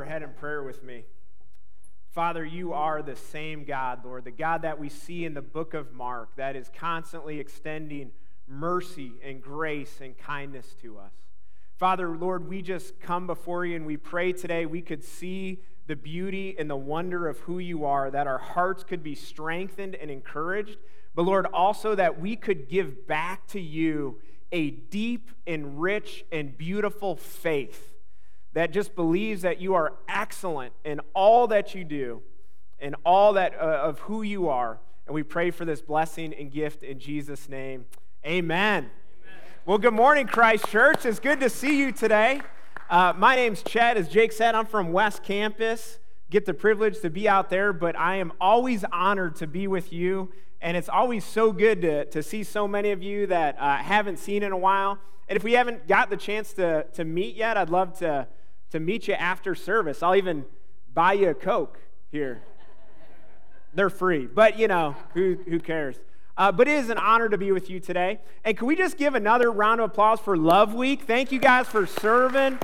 ahead in prayer with me. Father, you are the same God, Lord, the God that we see in the book of Mark that is constantly extending mercy and grace and kindness to us. Father, Lord, we just come before you and we pray today we could see the beauty and the wonder of who you are, that our hearts could be strengthened and encouraged, but Lord, also that we could give back to you a deep and rich and beautiful faith that just believes that you are excellent in all that you do and all that of who you are. And we pray for this blessing and gift in Jesus' name. Amen. Amen. Well, good morning, Christ Church. It's good to see you today. My name's Chad. As Jake said, I'm from West Campus. Get the privilege to be out there, but I am always honored to be with you. And it's always so good to see so many of you that haven't seen in a while. And if we haven't got the chance to meet yet, I'd love to meet you after service. I'll even buy you a Coke here. They're free, but you know, who cares? But it is an honor to be with you today. And can we just give another round of applause for Love Week? Thank you guys for serving,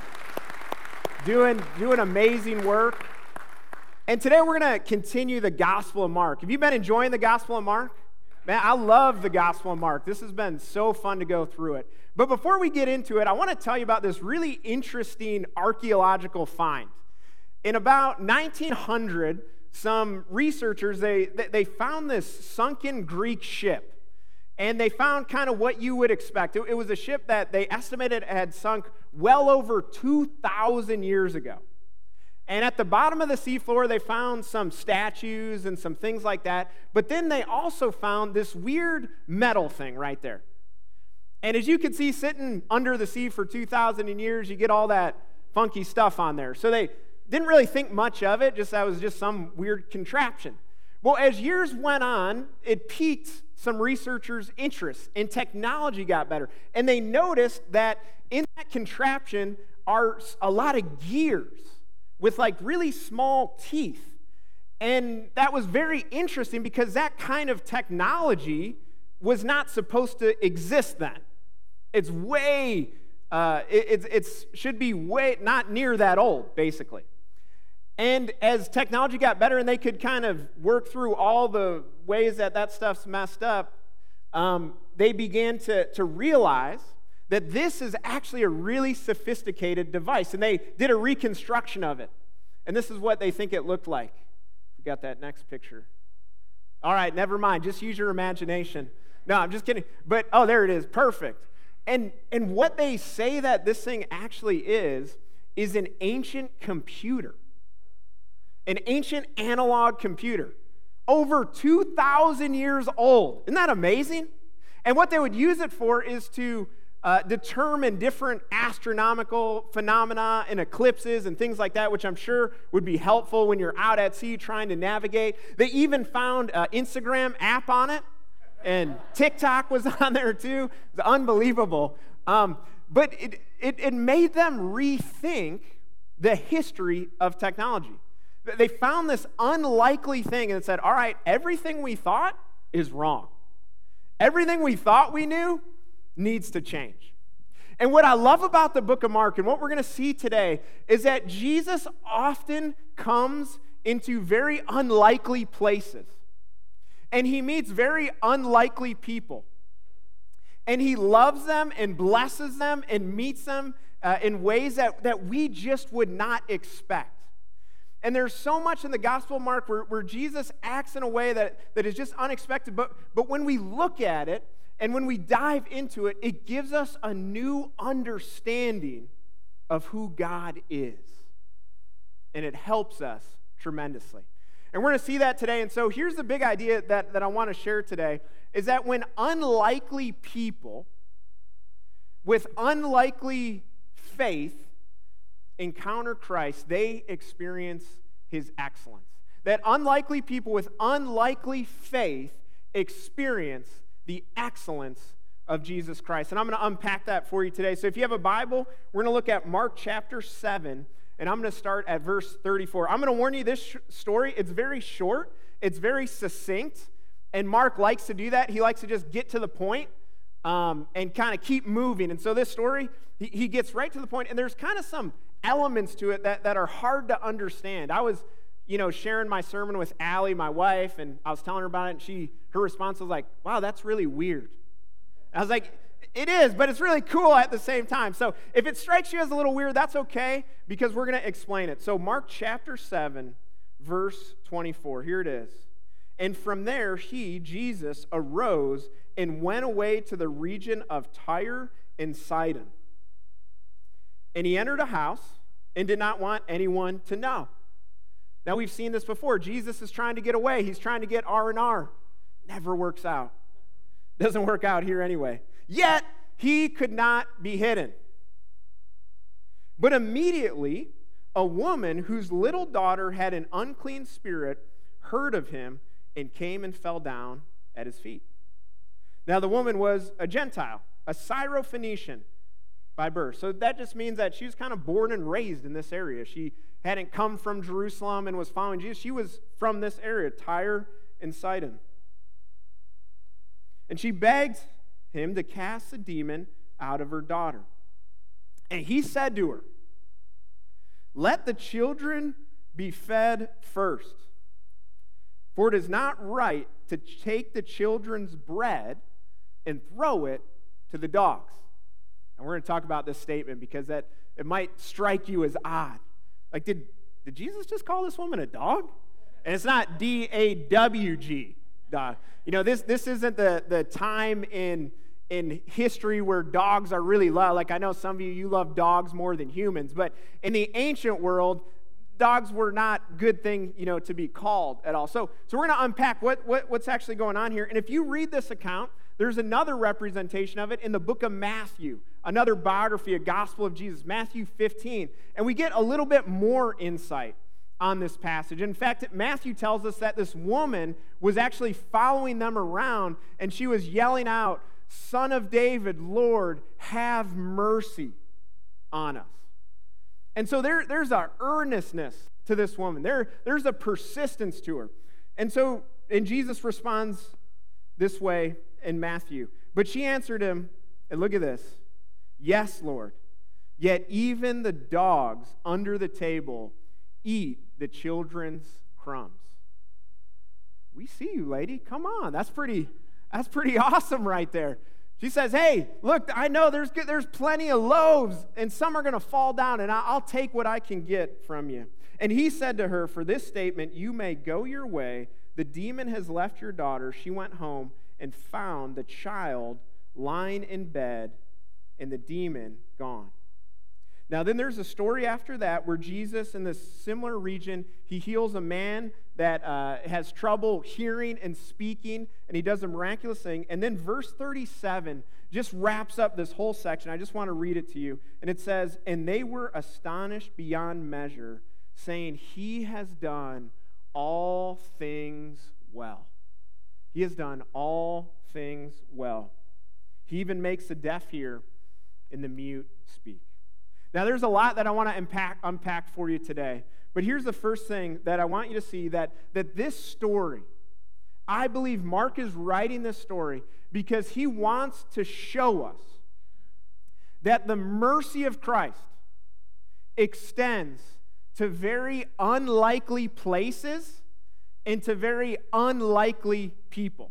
doing amazing work. And today we're going to continue the Gospel of Mark. Have you been enjoying the Gospel of Mark? Man, I love the Gospel of Mark. This has been so fun to go through it. But before we get into it, I want to tell you about this really interesting archaeological find. In about 1900, some researchers, they found this sunken Greek ship. And they found kind of what you would expect. It was a ship that they estimated had sunk well over 2,000 years ago. And at the bottom of the seafloor, they found some statues and some things like that. But then they also found this weird metal thing right there. And as you can see, sitting under the sea for 2,000 years, you get all that funky stuff on there. So they didn't really think much of it, just that was just some weird contraption. Well, as years went on, it piqued some researchers' interest, and technology got better. And they noticed that in that contraption are a lot of gears with like really small teeth. And that was very interesting because that kind of technology was not supposed to exist then. It's way, it should be way, not near that old, basically. And as technology got better and they could kind of work through all the ways that stuff's messed up, they began to realize that this is actually a really sophisticated device. And they did a reconstruction of it. And this is what they think it looked like. We got that next picture. All right, never mind. Just use your imagination. No, I'm just kidding. But, oh, there it is. Perfect. And what they say that this thing actually is an ancient computer. An ancient analog computer. Over 2,000 years old. Isn't that amazing? And what they would use it for is to determine different astronomical phenomena and eclipses and things like that, which I'm sure would be helpful when you're out at sea trying to navigate. They even found an Instagram app on it, and TikTok was on there too. It's unbelievable. But it made them rethink the history of technology. They found this unlikely thing and said, all right, everything we thought is wrong. Everything we thought we knew needs to change. And what I love about the book of Mark and what we're going to see today is that Jesus often comes into very unlikely places. And he meets very unlikely people. And he loves them and blesses them and meets them in ways that we just would not expect. And there's so much in the Gospel of Mark where Jesus acts in a way that is just unexpected. But when we look at it, and when we dive into it, it gives us a new understanding of who God is. And it helps us tremendously. And we're going to see that today. And so here's the big idea that I want to share today, is that when unlikely people with unlikely faith encounter Christ, they experience his excellence. That unlikely people with unlikely faith experience the excellence of Jesus Christ. And I'm going to unpack that for you today. So if you have a Bible, we're going to look at Mark chapter 7, and I'm going to start at verse 34. I'm going to warn you, this story, it's very short, it's very succinct, and Mark likes to do that. He likes to just get to the point and kind of keep moving. And so this story, he gets right to the point, and there's kind of some elements to it that are hard to understand. I was, sharing my sermon with Allie, my wife, and I was telling her about it, and her response was like, wow, that's really weird. I was like, it is, but it's really cool at the same time. So if it strikes you as a little weird, that's okay, because we're going to explain it. So Mark chapter 7, verse 24, here it is. And from there he, Jesus, arose and went away to the region of Tyre and Sidon. And he entered a house and did not want anyone to know. Now, we've seen this before. Jesus is trying to get away. He's trying to get R&R. Never works out. Doesn't work out here anyway. Yet, he could not be hidden. But immediately, a woman whose little daughter had an unclean spirit heard of him and came and fell down at his feet. Now, the woman was a Gentile, a Syrophoenician by birth. So that just means that she was kind of born and raised in this area. She hadn't come from Jerusalem and was following Jesus. She was from this area, Tyre and Sidon. And she begged him to cast the demon out of her daughter. And he said to her, let the children be fed first, for it is not right to take the children's bread and throw it to the dogs. And we're going to talk about this statement because it might strike you as odd. Like, did Jesus just call this woman a dog? And it's not D-A-W-G, dog. This isn't the time in history where dogs are really loved. Like, I know some of you love dogs more than humans, but in the ancient world, dogs were not a good thing, to be called at all. So we're going to unpack what's actually going on here. And if you read this account, there's another representation of it in the book of Matthew, another biography, a gospel of Jesus, Matthew 15. And we get a little bit more insight on this passage. In fact, Matthew tells us that this woman was actually following them around, and she was yelling out, Son of David, Lord, have mercy on us. And so there's an earnestness to this woman. There's a persistence to her. And Jesus responds this way in Matthew. But she answered him, and look at this, yes, Lord, yet even the dogs under the table eat the children's crumbs. We see you, lady. Come on. That's pretty awesome right there. She says, hey, look, I know there's plenty of loaves, and some are going to fall down, and I'll take what I can get from you. And he said to her, for this statement, you may go your way. The demon has left your daughter. She went home and found the child lying in bed and the demon gone. Now, then there's a story after that where Jesus, in this similar region, he heals a man that has trouble hearing and speaking, and he does a miraculous thing. And then verse 37 just wraps up this whole section. I just want to read it to you. And it says, and they were astonished beyond measure, saying, he has done all things well. He has done all things well. He even makes the deaf hear and the mute speak. Now, there's a lot that I want to unpack for you today. But here's the first thing that I want you to see, that this story, I believe Mark is writing this story because he wants to show us that the mercy of Christ extends to very unlikely places and to very unlikely people.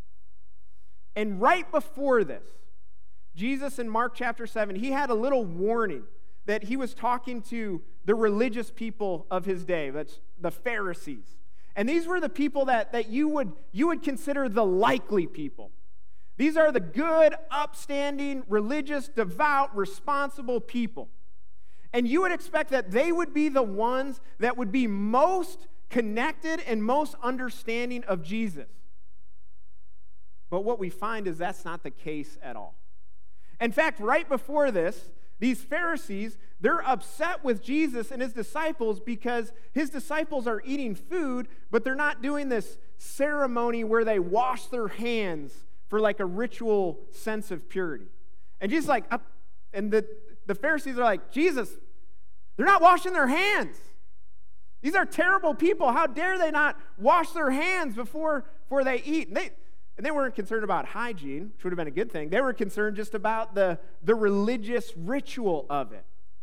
And right before this, Jesus in Mark chapter 7, he had a little warning that he was talking to the religious people of his day, that's the Pharisees. And these were the people that you would consider the likely people. These are the good, upstanding, religious, devout, responsible people. And you would expect that they would be the ones that would be most connected and most understanding of Jesus. But what we find is that's not the case at all. In fact, right before this, these Pharisees, they're upset with Jesus and his disciples because his disciples are eating food, but they're not doing this ceremony where they wash their hands for like a ritual sense of purity. And Jesus the Pharisees are like, Jesus, they're not washing their hands. These are terrible people. How dare they not wash their hands before they eat? And they weren't concerned about hygiene, which would have been a good thing. They were concerned just about the religious ritual of it.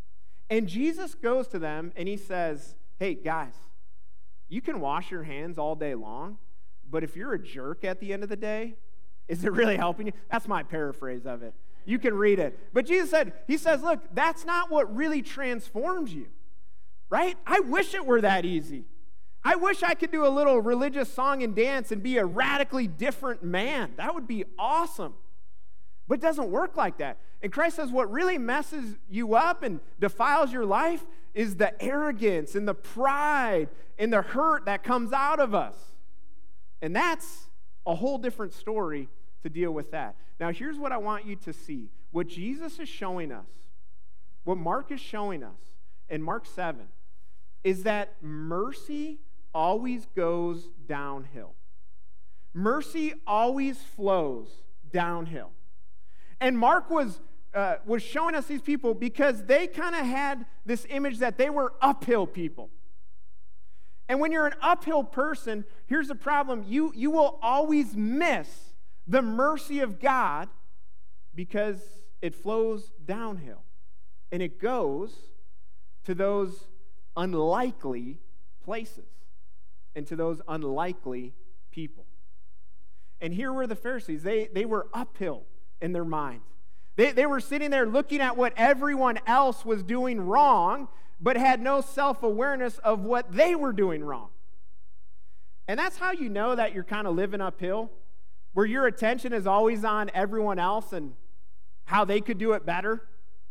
And Jesus goes to them and he says, hey, guys, you can wash your hands all day long, but if you're a jerk at the end of the day, is it really helping you? That's my paraphrase of it. You can read it. But Jesus said, he says, look, that's not what really transforms you, right? I wish it were that easy. I wish I could do a little religious song and dance and be a radically different man. That would be awesome. But it doesn't work like that. And Christ says what really messes you up and defiles your life is the arrogance and the pride and the hurt that comes out of us. And that's a whole different story to deal with that. Now, here's what I want you to see. What Jesus is showing us, what Mark is showing us in Mark 7, is that mercy always goes downhill. Mercy always flows downhill. And Mark was showing us these people because they kind of had this image that they were uphill people. And when you're an uphill person, here's the problem. You will always miss the mercy of God because it flows downhill. And it goes to those unlikely places and to those unlikely people. And here were the Pharisees. They were uphill in their minds. They were sitting there looking at what everyone else was doing wrong, but had no self-awareness of what they were doing wrong. And that's how you know that you're kind of living uphill, where your attention is always on everyone else and how they could do it better.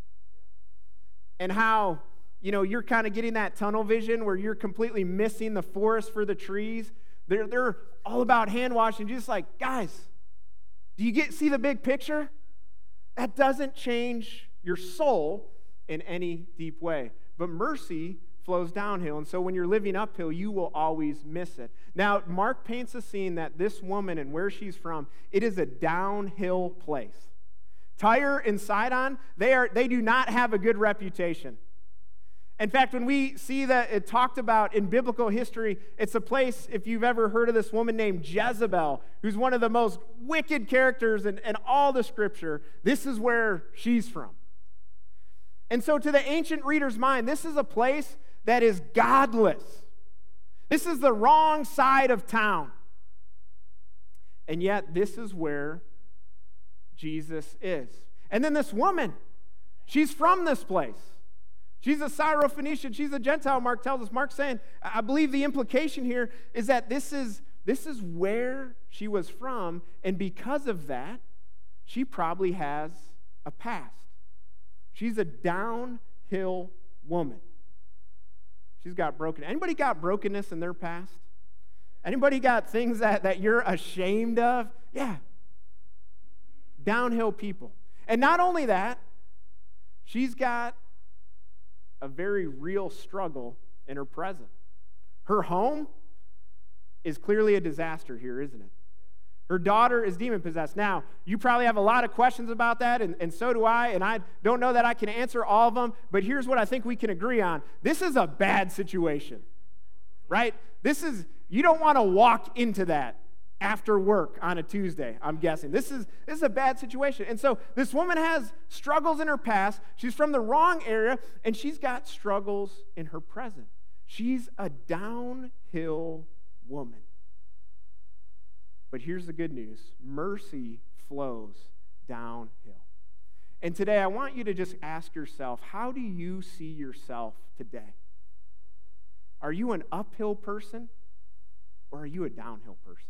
And how, you're kind of getting that tunnel vision where you're completely missing the forest for the trees. They're all about hand washing. Just like, guys, do you see the big picture? That doesn't change your soul in any deep way. But mercy flows downhill. And so when you're living uphill, you will always miss it. Now, Mark paints a scene that this woman and where she's from, it is a downhill place. Tyre and Sidon, they do not have a good reputation. In fact, when we see that it talked about in biblical history, it's a place, if you've ever heard of this woman named Jezebel, who's one of the most wicked characters in all the scripture, this is where she's from. And so to the ancient reader's mind, this is a place that is godless. This is the wrong side of town. And yet, this is where Jesus is. And then this woman, she's from this place. She's a Syrophoenician. She's a Gentile, Mark tells us. Mark's saying, I believe the implication here is that this is where she was from, and because of that, she probably has a past. She's a downhill woman. She's got broken. Anybody got brokenness in their past? Anybody got things that you're ashamed of? Yeah. Downhill people. And not only that, she's got a very real struggle in her present. Her home is clearly a disaster here, isn't it? Her daughter is demon-possessed. Now, you probably have a lot of questions about that, and so do I, and I don't know that I can answer all of them, but here's what I think we can agree on. This is a bad situation, right? You don't want to walk into that after work on a Tuesday, I'm guessing. This is a bad situation. And so this woman has struggles in her past. She's from the wrong area, and she's got struggles in her present. She's a downhill woman. But here's the good news. Mercy flows downhill. And today I want you to just ask yourself, how do you see yourself today? Are you an uphill person or are you a downhill person?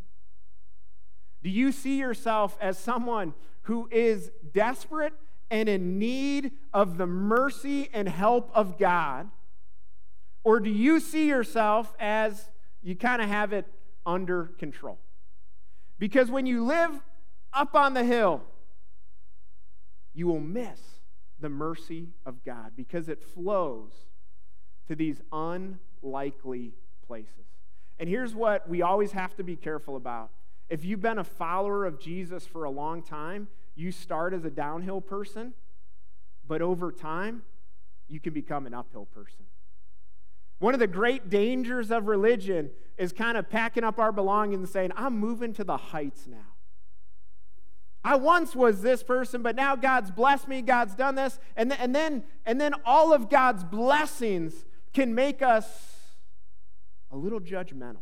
Do you see yourself as someone who is desperate and in need of the mercy and help of God? Or do you see yourself as you kind of have it under control? Because when you live up on the hill, you will miss the mercy of God because it flows to these unlikely places. And here's what we always have to be careful about. If you've been a follower of Jesus for a long time, you start as a downhill person, but over time, you can become an uphill person. One of the great dangers of religion is kind of packing up our belongings and saying, I'm moving to the heights now. I once was this person, but now God's blessed me, God's done this. And then all of God's blessings can make us a little judgmental,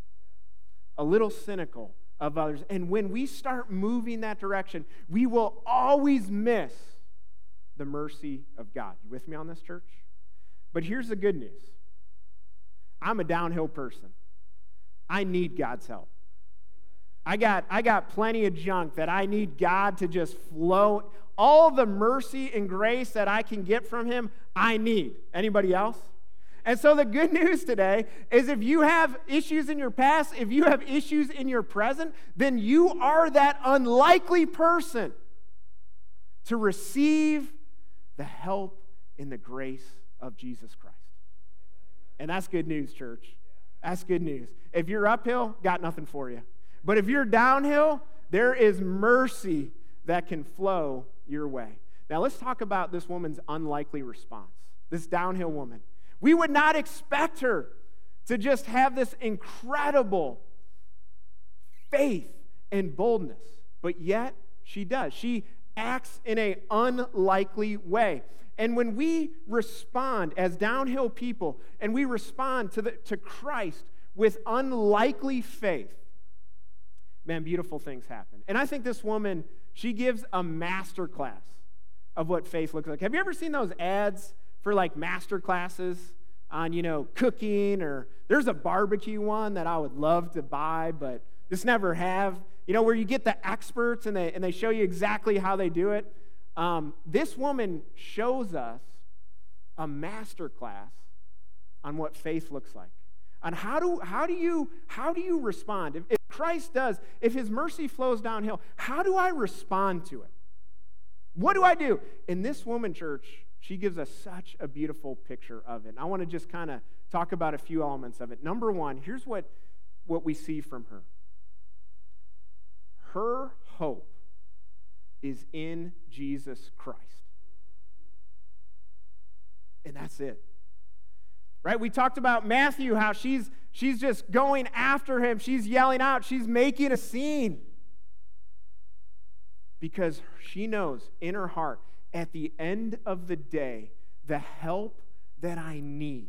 a little cynical of others. And when we start moving that direction, we will always miss the mercy of God. You with me on this, church? But here's the good news. I'm a downhill person. I need God's help. I got plenty of junk that I need God to just flow. All the mercy and grace that I can get from him, I need. Anybody else? And so the good news today is if you have issues in your past, if you have issues in your present, then you are that unlikely person to receive the help in the grace of Jesus Christ. And that's good news, church. That's good news. If you're uphill, got nothing for you. But if you're downhill, there is mercy that can flow your way. Now let's talk about this woman's unlikely response, this downhill woman. We would not expect her to just have this incredible faith and boldness, but yet she does. She acts in an unlikely way. And when we respond as downhill people and we respond to Christ with unlikely faith, man, beautiful things happen. And I think this woman, she gives a master class of what faith looks like. Have you ever seen those ads for like master classes on, cooking, or there's a barbecue one that I would love to buy, but just never have, where you get the experts and they show you exactly how they do it. This woman shows us a master class on what faith looks like. On how do you respond? If Christ does, if his mercy flows downhill, how do I respond to it? What do I do? In this woman, church, she gives us such a beautiful picture of it. And I want to just kind of talk about a few elements of it. Number one, here's what we see from her. Her hope is in Jesus Christ. And that's it. Right? We talked about Matthew, how she's just going after him. She's yelling out. She's making a scene. Because she knows in her heart, at the end of the day, the help that I need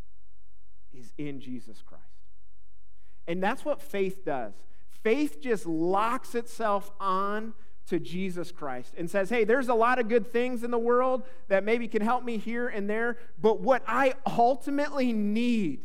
is in Jesus Christ. And that's what faith does. Faith just locks itself on to Jesus Christ and says, hey, there's a lot of good things in the world that maybe can help me here and there, but what I ultimately need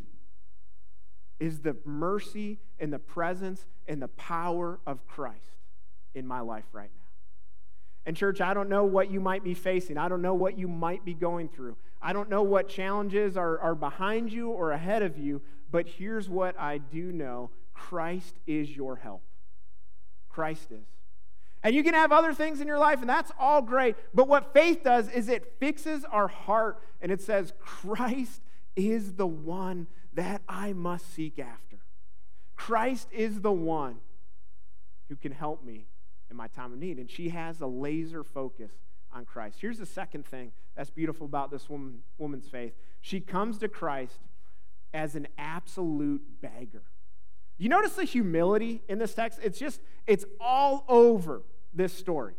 is the mercy and the presence and the power of Christ in my life right now. And church, I don't know what you might be facing. I don't know what you might be going through. I don't know what challenges are behind you or ahead of you, but here's what I do know. Christ is your help. Christ is. And you can have other things in your life, and that's all great. But what faith does is it fixes our heart, and it says, Christ is the one that I must seek after. Christ is the one who can help me in my time of need. And she has a laser focus on Christ. Here's the second thing that's beautiful about this woman's faith. She comes to Christ as an absolute beggar. You notice the humility in this text? It's all over this story.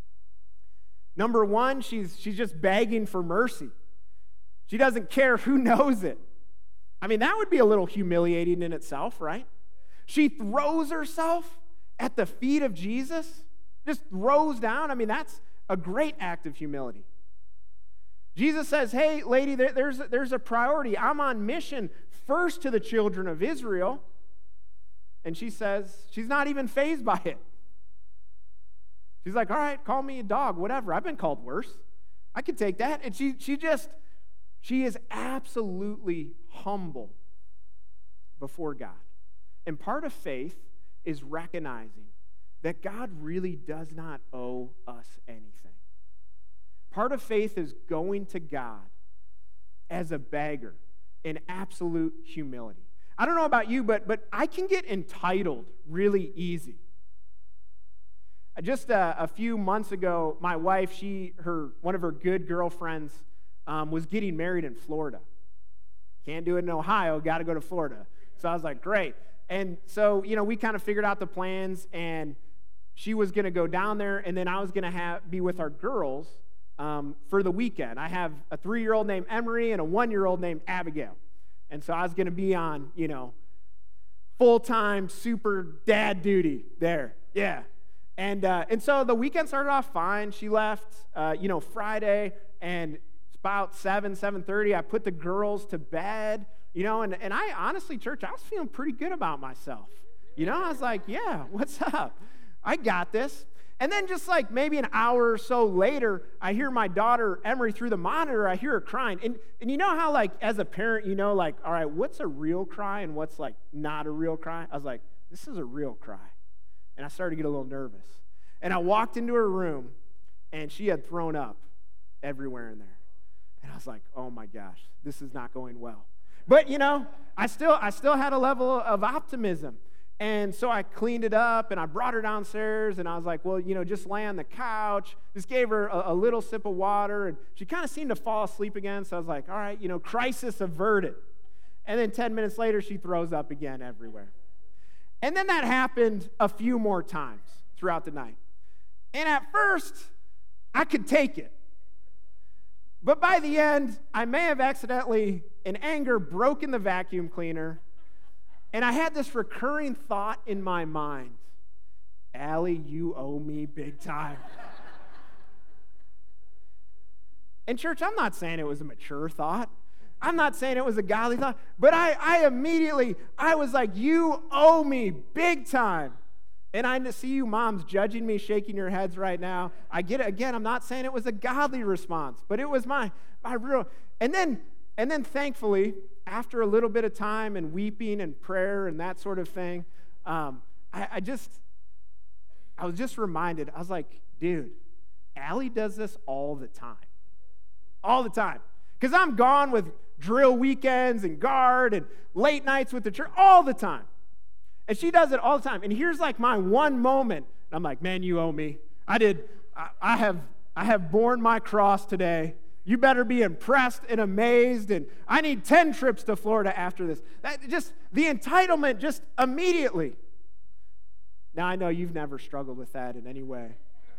Number one, she's just begging for mercy. She doesn't care who knows it. I mean, that would be a little humiliating in itself, right? She throws herself at the feet of Jesus, just throws down. I mean, that's a great act of humility. Jesus says, hey, lady, there's a priority. I'm on mission first to the children of Israel. And she says, she's not even fazed by it. She's like, all right, call me a dog, whatever. I've been called worse. I could take that. And she is absolutely humble before God. And part of faith is recognizing that God really does not owe us anything. Part of faith is going to God as a beggar in absolute humility. I don't know about you, but I can get entitled really easy. Just a few months ago, my wife, one of her good girlfriends was getting married in Florida. Can't do it in Ohio, got to go to Florida. So I was like, great. And so, we kind of figured out the plans, and she was going to go down there, and then I was going to be with our girls for the weekend. I have a 3-year-old named Emery and a 1-year-old named Abigail. And so I was going to be on, full-time super dad duty there. Yeah. And so the weekend started off fine. She left, Friday, and it's about 7:30. I put the girls to bed, and I honestly, church, I was feeling pretty good about myself. I was like, yeah, what's up? I got this. And then just like maybe an hour or so later, I hear my daughter, Emery, through the monitor, I hear her crying. And you know how, like, as a parent, all right, what's a real cry and what's, like, not a real cry? I was like, this is a real cry. And I started to get a little nervous. And I walked into her room, and she had thrown up everywhere in there. And I was like, oh, my gosh, this is not going well. But, I still had a level of optimism. And so I cleaned it up, and I brought her downstairs, and I was like, well, just lay on the couch. Just gave her a little sip of water, and she kind of seemed to fall asleep again. So I was like, all right, crisis averted. And then 10 minutes later, she throws up again everywhere. And then that happened a few more times throughout the night. And at first, I could take it. But by the end, I may have accidentally, in anger, broken the vacuum cleaner. And I had this recurring thought in my mind, Allie, you owe me big time. And church, I'm not saying it was a mature thought. I'm not saying it was a godly thought. But I immediately was like, you owe me big time. And I see you moms judging me, shaking your heads right now. I get it. Again, I'm not saying it was a godly response, but it was my real. And then thankfully, after a little bit of time and weeping and prayer and that sort of thing, I was just reminded. I was like, dude, Allie does this all the time. All the time. Because I'm gone with drill weekends and guard and late nights with the church all the time. And she does it all the time. And here's like my one moment. I'm like, man, you owe me. I have borne my cross today. You better be impressed and amazed, and I need 10 trips to Florida after this. The entitlement just immediately. Now, I know you've never struggled with that in any way.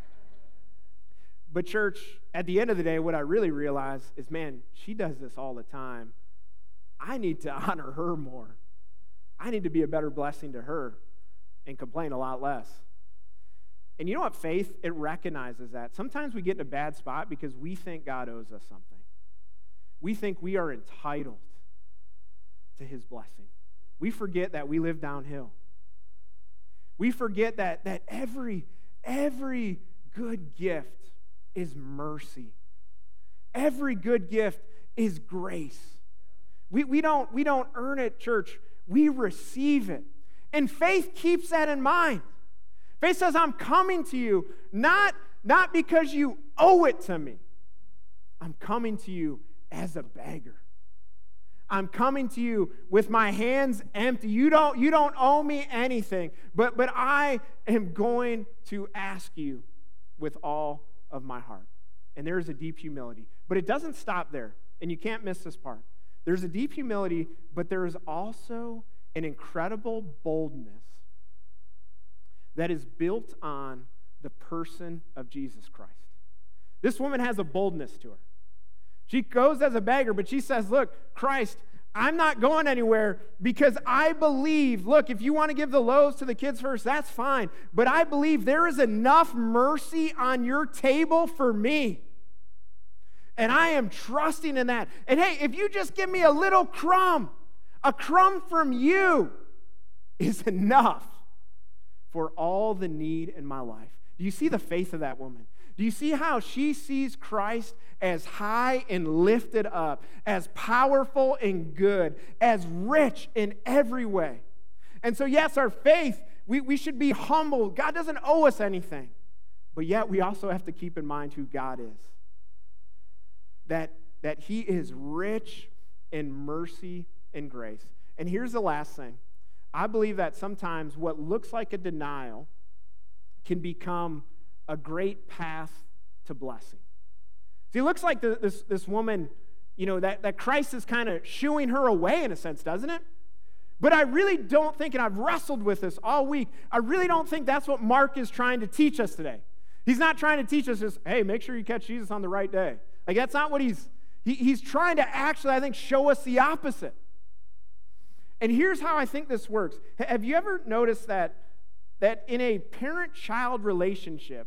But church, at the end of the day, what I really realize is, man, she does this all the time. I need to honor her more. I need to be a better blessing to her and complain a lot less. And you know what? Faith, it recognizes that. Sometimes we get in a bad spot because we think God owes us something. We think we are entitled to his blessing. We forget that we live downhill. We forget that every good gift is mercy. Every good gift is grace. We don't earn it, church. We receive it. And faith keeps that in mind. Faith says, I'm coming to you, not because you owe it to me. I'm coming to you as a beggar. I'm coming to you with my hands empty. You don't owe me anything, but I am going to ask you with all of my heart. And there is a deep humility. But it doesn't stop there, and you can't miss this part. There's a deep humility, but there is also an incredible boldness that is built on the person of Jesus Christ. This woman has a boldness to her. She goes as a beggar, but she says, look, Christ, I'm not going anywhere because I believe, look, if you want to give the loaves to the kids first, that's fine. But I believe there is enough mercy on your table for me. And I am trusting in that. And hey, if you just give me a little crumb, a crumb from you is enough for all the need in my life. Do you see the faith of that woman? Do you see how she sees Christ as high and lifted up, as powerful and good, as rich in every way? And so, yes, our faith, we should be humble. God doesn't owe us anything. But yet, we also have to keep in mind who God is. That he is rich in mercy and grace. And here's the last thing. I believe that sometimes what looks like a denial can become a great path to blessing. See, it looks like this woman, that Christ is kind of shooing her away in a sense, doesn't it? But I really don't think, and I've wrestled with this all week, I really don't think that's what Mark is trying to teach us today. He's not trying to teach us just, hey, make sure you catch Jesus on the right day. Like, that's not what he's trying to actually, I think, show us the opposite. And here's how I think this works. Have you ever noticed that in a parent-child relationship,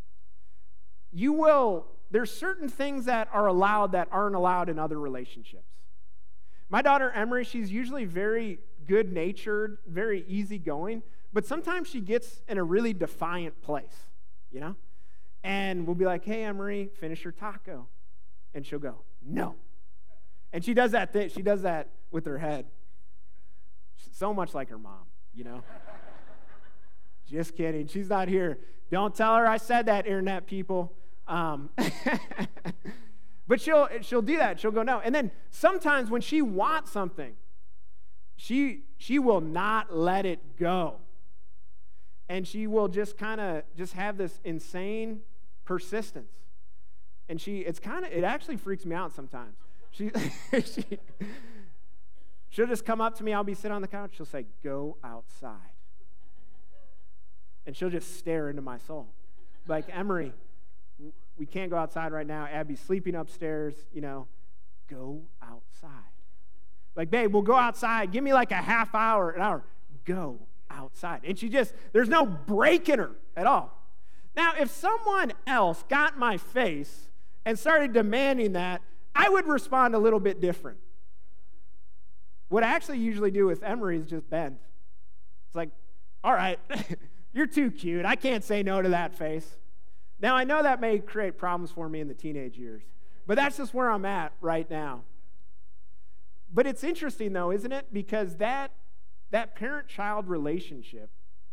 there's certain things that are allowed that aren't allowed in other relationships. My daughter, Emery, she's usually very good-natured, very easygoing, but sometimes she gets in a really defiant place, you know? And we'll be like, hey, Emery, finish your taco. And she'll go, no. And she does that thing. She does that with her head. So much like her mom, you know? Just kidding. She's not here. Don't tell her I said that, internet people. But she'll do that. She'll go, no. And then sometimes when she wants something, she will not let it go. And she will just kind of just have this insane persistence. And it actually freaks me out sometimes. She'll just come up to me. I'll be sitting on the couch. She'll say, go outside. And she'll just stare into my soul. Like, Emery, we can't go outside right now. Abby's sleeping upstairs, you know. Go outside. Like, babe, we'll go outside. Give me like a half hour, an hour. Go outside. And there's no break in her at all. Now, if someone else got in my face and started demanding that, I would respond a little bit different. What I actually usually do with Emery is just bend. It's like, all right, you're too cute. I can't say no to that face. Now, I know that may create problems for me in the teenage years, but that's just where I'm at right now. But it's interesting, though, isn't it? Because that parent-child relationship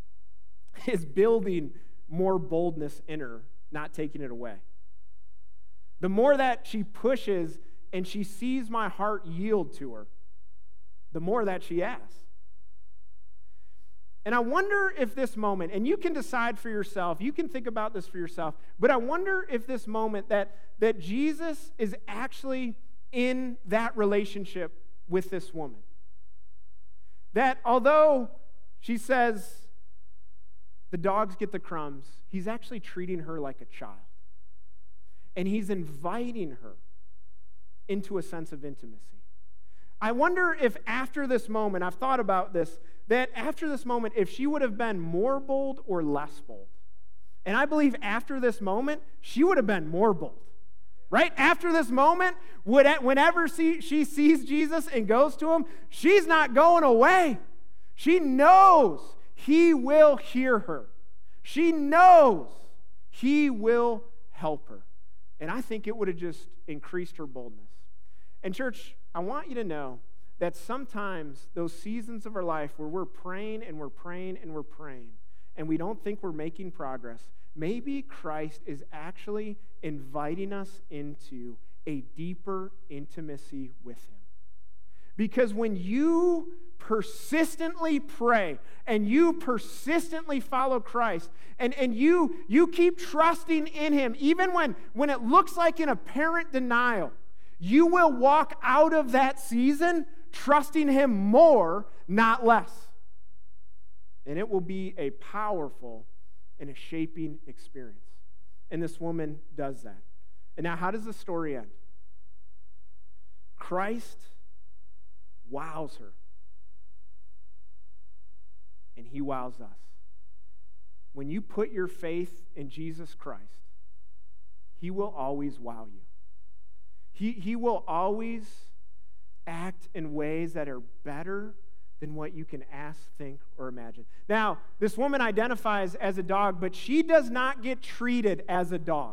is building more boldness in her, not taking it away. The more that she pushes and she sees my heart yield to her, the more that she asks. And I wonder if this moment, and you can decide for yourself, you can think about this for yourself, but I wonder if this moment that Jesus is actually in that relationship with this woman. That although she says the dogs get the crumbs, he's actually treating her like a child. And he's inviting her into a sense of intimacy. I wonder if after this moment, I've thought about this, that after this moment, if she would have been more bold or less bold. And I believe after this moment, she would have been more bold. Right? After this moment, whenever she sees Jesus and goes to him, she's not going away. She knows he will hear her. She knows he will help her. And I think it would have just increased her boldness. And church, I want you to know that sometimes those seasons of our life where we're praying and we're praying and we're praying, and we don't think we're making progress, maybe Christ is actually inviting us into a deeper intimacy with him. Because when you persistently pray and you persistently follow Christ and you keep trusting in him, even when it looks like in apparent denial, you will walk out of that season trusting him more, not less. And it will be a powerful and a shaping experience. And this woman does that. And now, how does the story end? Christ wows her. And he wows us. When you put your faith in Jesus Christ, he will always wow you. He will always act in ways that are better than what you can ask, think, or imagine. Now, this woman identifies as a dog, but she does not get treated as a dog.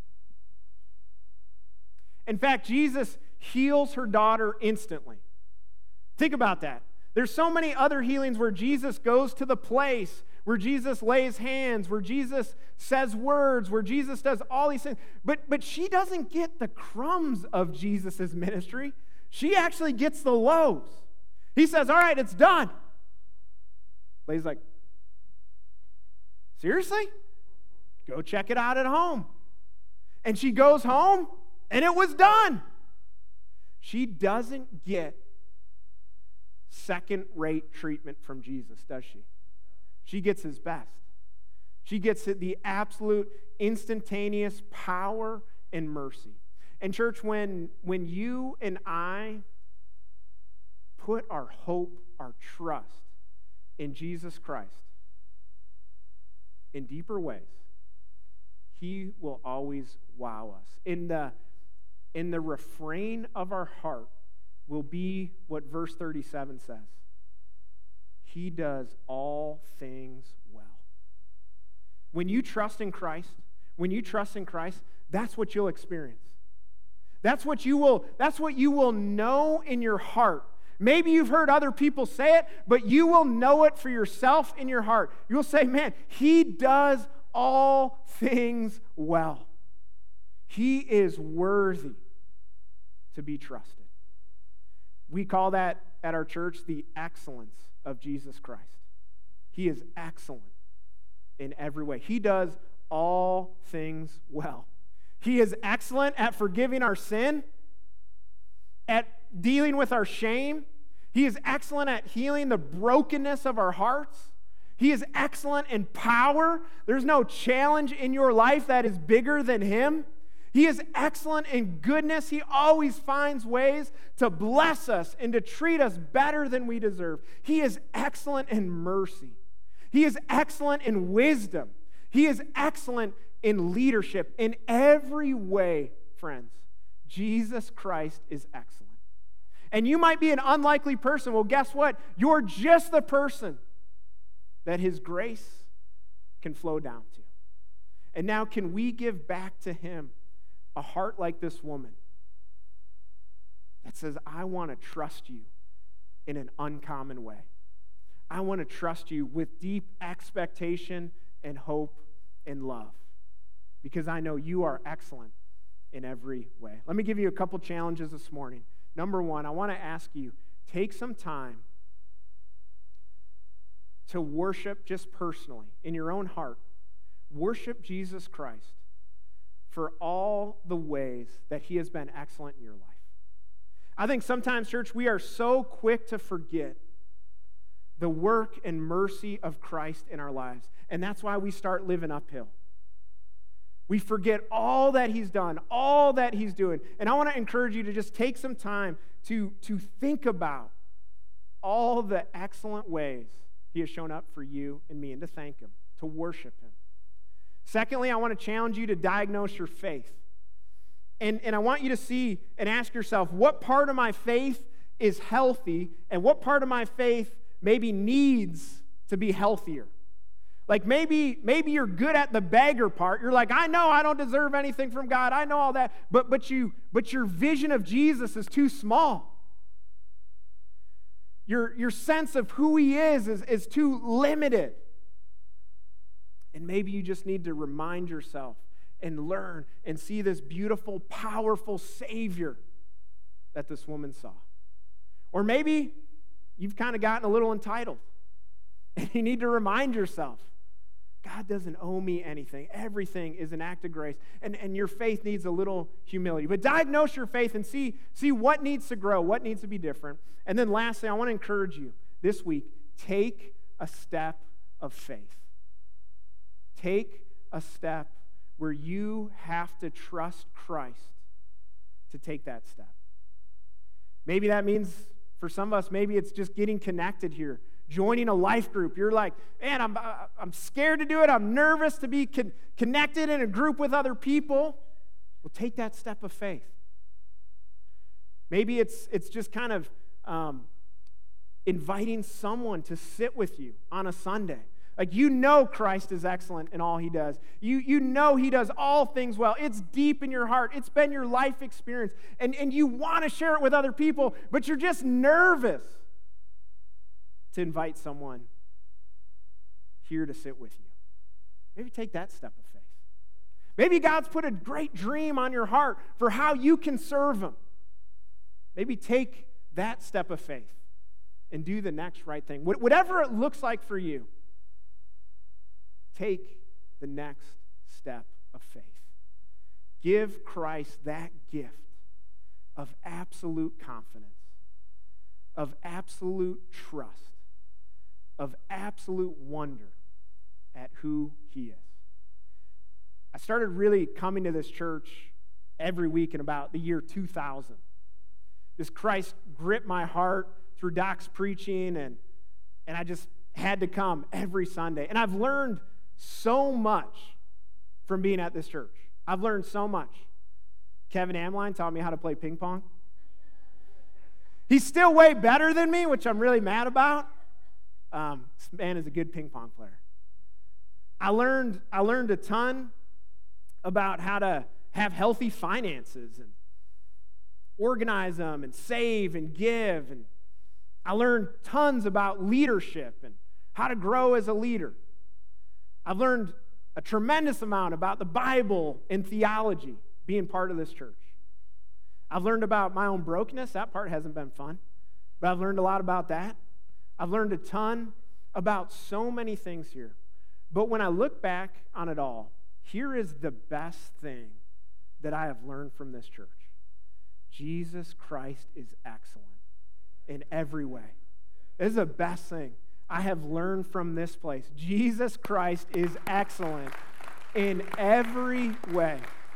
In fact, Jesus heals her daughter instantly. Think about that. There's so many other healings where Jesus goes to the place, where Jesus lays hands, where Jesus says words, where Jesus does all these things. But she doesn't get the crumbs of Jesus' ministry. She actually gets the loaves. He says, all right, it's done. Lady's like, seriously? Go check it out at home. And she goes home, and it was done. She doesn't get second-rate treatment from Jesus, does she? She gets his best. She gets the absolute instantaneous power and mercy. And church, when you and I put our hope, our trust in Jesus Christ in deeper ways, he will always wow us. In the refrain of our heart will be what verse 37 says. He does all things well. When you trust in Christ, that's what you'll experience. That's what you will know in your heart. Maybe you've heard other people say it, but you will know it for yourself in your heart. You'll say, man, he does all things well. He is worthy to be trusted. We call that at our church the excellence of Jesus Christ. He is excellent in every way. He does all things well. He is excellent at forgiving our sin, at dealing with our shame. He is excellent at healing the brokenness of our hearts. He is excellent in power. There's no challenge in your life that is bigger than him. He is excellent in goodness. He always finds ways to bless us and to treat us better than we deserve. He is excellent in mercy. He is excellent in wisdom. He is excellent in leadership. In every way, friends, Jesus Christ is excellent. And you might be an unlikely person. Well, guess what? You're just the person that his grace can flow down to. And now can we give back to him a heart like this woman that says, I want to trust you in an uncommon way. I want to trust you with deep expectation and hope and love because I know you are excellent in every way. Let me give you a couple challenges this morning. Number one, I want to ask you, take some time to worship just personally in your own heart. Worship Jesus Christ for all the ways that he has been excellent in your life. I think sometimes, church, we are so quick to forget the work and mercy of Christ in our lives, and that's why we start living uphill. We forget all that he's done, all that he's doing. And I want to encourage you to just take some time to think about all the excellent ways he has shown up for you and me, and to thank him, to worship him. Secondly, I want to challenge you to diagnose your faith. And I want you to see and ask yourself, what part of my faith is healthy and what part of my faith maybe needs to be healthier? Like maybe you're good at the beggar part. You're like, I know I don't deserve anything from God. I know all that. But your vision of Jesus is too small. Your sense of who he is too limited. And maybe you just need to remind yourself and learn and see this beautiful, powerful Savior that this woman saw. Or maybe you've kind of gotten a little entitled and you need to remind yourself, God doesn't owe me anything. Everything is an act of grace. And your faith needs a little humility. But diagnose your faith and see what needs to grow, what needs to be different. And then lastly, I want to encourage you this week, take a step of faith. Take a step where you have to trust Christ to take that step. Maybe that means, for some of us, maybe it's just getting connected here, joining a life group. You're like, man, I'm scared to do it. I'm nervous to be connected in a group with other people. Well, take that step of faith. Maybe it's just kind of inviting someone to sit with you on a Sunday. Like, you know Christ is excellent in all he does. You know he does all things well. It's deep in your heart. It's been your life experience. And you want to share it with other people, but you're just nervous to invite someone here to sit with you. Maybe take that step of faith. Maybe God's put a great dream on your heart for how you can serve him. Maybe take that step of faith and do the next right thing. Whatever it looks like for you, take the next step of faith. Give Christ that gift of absolute confidence, of absolute trust, of absolute wonder at who he is. I started really coming to this church every week in about the year 2000. Just Christ gripped my heart through Doc's preaching, and I just had to come every Sunday. And I've learned so much from being at this church. I've learned so much. Kevin Amline taught me how to play ping pong. He's still way better than me, which I'm really mad about. This man is a good ping pong player. I learned a ton about how to have healthy finances and organize them and save and give. And I learned tons about leadership and how to grow as a leader. I've learned a tremendous amount about the Bible and theology being part of this church. I've learned about my own brokenness. That part hasn't been fun, but I've learned a lot about that. I've learned a ton about so many things here. But when I look back on it all, here is the best thing that I have learned from this church. Jesus Christ is excellent in every way. This is the best thing I have learned from this place. Jesus Christ is excellent in every way.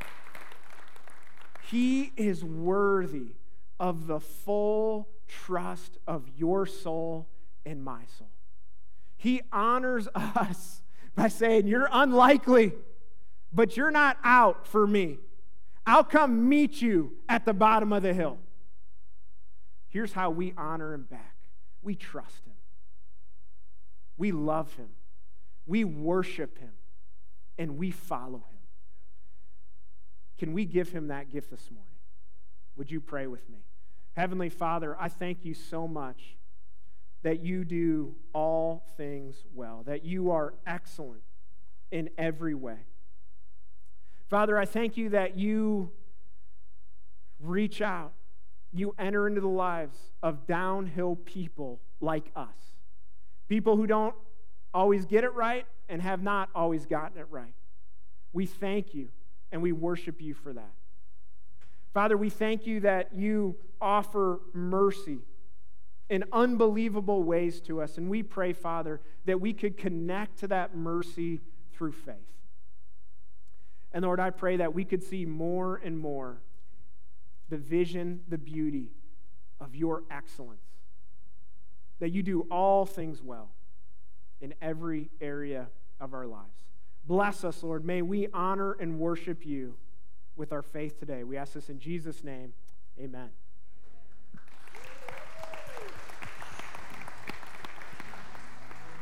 He is worthy of the full trust of your soul and my soul. He honors us by saying, you're unlikely, but you're not out for me. I'll come meet you at the bottom of the hill. Here's how we honor him back. We trust him. We love him. We worship him. And we follow him. Can we give him that gift this morning? Would you pray with me? Heavenly Father, I thank you so much that you do all things well, that you are excellent in every way. Father, I thank you that you reach out, you enter into the lives of downhill people like us, people who don't always get it right and have not always gotten it right. We thank you and we worship you for that. Father, we thank you that you offer mercy in unbelievable ways to us, and we pray, Father, that we could connect to that mercy through faith. And Lord, I pray that we could see more and more the vision, the beauty of your excellence, that you do all things well in every area of our lives. Bless us, Lord. May we honor and worship you with our faith today. We ask this in Jesus' name. Amen.